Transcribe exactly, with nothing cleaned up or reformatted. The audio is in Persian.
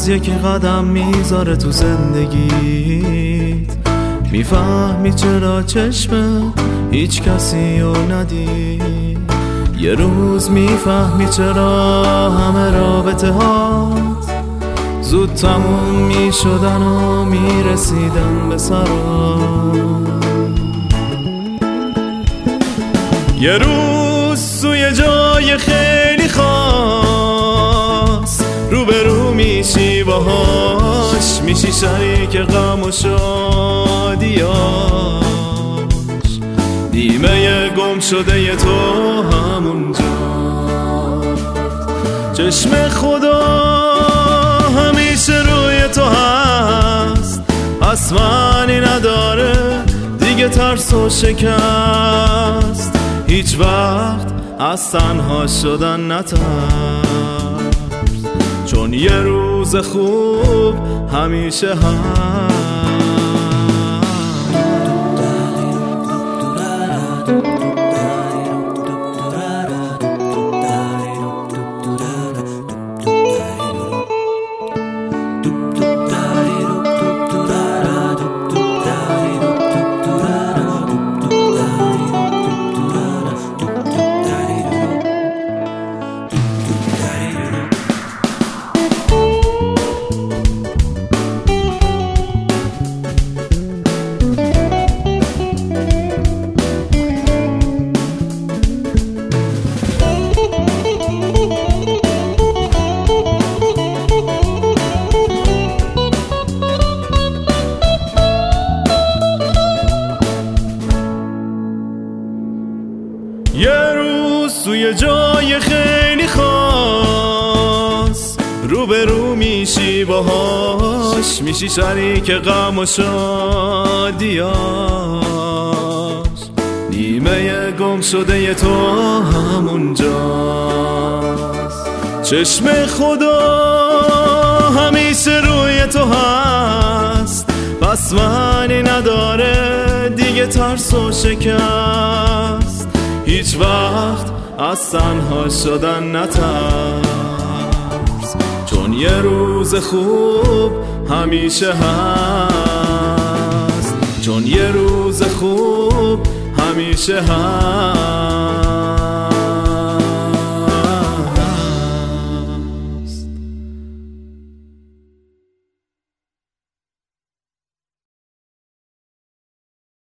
روز یکی قدم میذاره تو زندگیت، میفهمی چرا چشم هیچ کسی رو ندید. یه روز میفهمی چرا همه رابطه هات زود تموم میشدن و میرسیدن به سرات. یه روز توی جای خیلی خاص روبرو میشی باهاش، میشی شریک غم و شادیاش. نیمه گم شده ی تو همونجا، چشم خدا همیشه روی تو هست، پس معنی نداره دیگه ترس و شکست. هیچ وقت از تنها شدن نترس، چون یه روز خوب همیشه هست. یه روز توی جای خیلی خاص روبرو میشی باهاش، میشی شریک غم و شادیاش. نیمه گم شده ی تو همونجاست، چشم خدا همیشه روی تو هست، پس معنی نداره دیگه ترس و شکست. هیچ وقت از تنها شدن نترس، چون یه روز خوب همیشه هست، چون یه روز خوب همیشه هست.